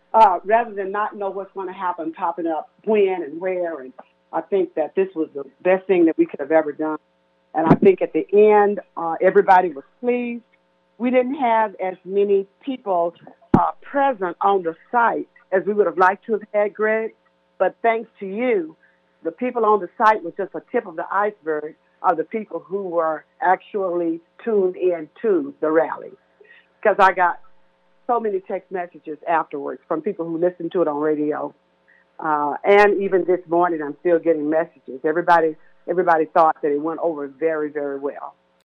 rather than not know what's going to happen, popping up when and where. And I think that this was the best thing that we could have ever done. And I think at the end, everybody was pleased. We didn't have as many people present on the site as we would have liked to have had, Greg. But thanks to you, the people on the site was just a tip of the iceberg of the people who were actually tuned in to the rally. Because I got so many text messages afterwards from people who listened to it on radio. And even this morning, I'm still getting messages. Everybody thought that it went over very, very well.